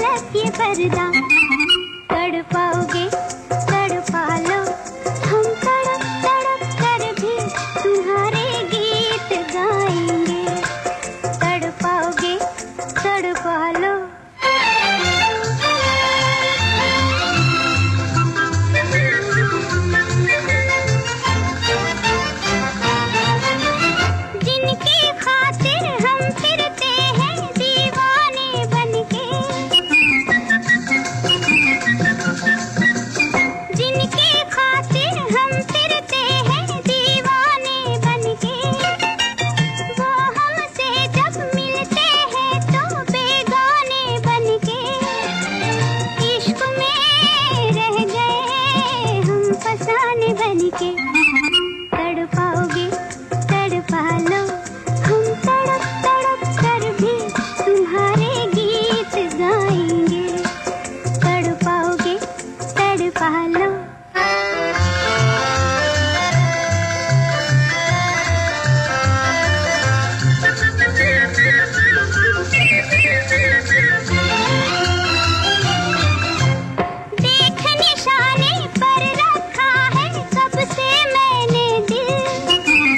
झलक ये पर्दा। तड़पाओगे तड़पा लो, हम तड़प तड़प कर भी तुम्हारे गीत गाएंगे। तड़पाओगे तड़पा लो। जिनकी खातिर हम फिरते हैं दीवाने बनके, जिनकी खातिर हम फिरते हैं दीवाने बनके, वो हमसे जब मिलते हैं तो बेगाने बनके। इश्क में रह गए हम फसाने बनके। तड़पाओगे तड़पा लो, हम तड़प तड़प कर भी तुम्हारे गीत गाएंगे। तड़पाओगे तड़पा लो। देख निशाने पर रखा है कब से मैंने दिल।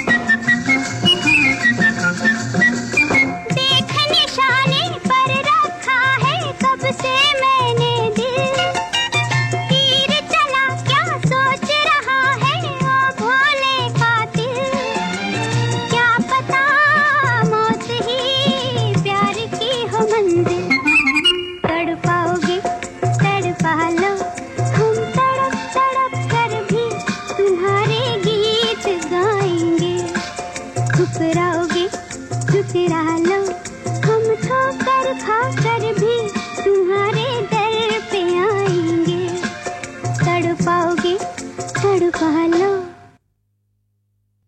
देख निशाने पर रखा है कब से मैंने दिल। तीर चला क्या सोच रहा है वो भोले कातिल। क्या पता मौत ही प्यार की हो मंजिल। तड़पाओगे तड़पा लो, हम तड़प तड़प कर भी तुम्हारे गीत गाएंगे। ठुकराओगे ठुकरा लो, हम ठोकर खा कर भी तुम्हारे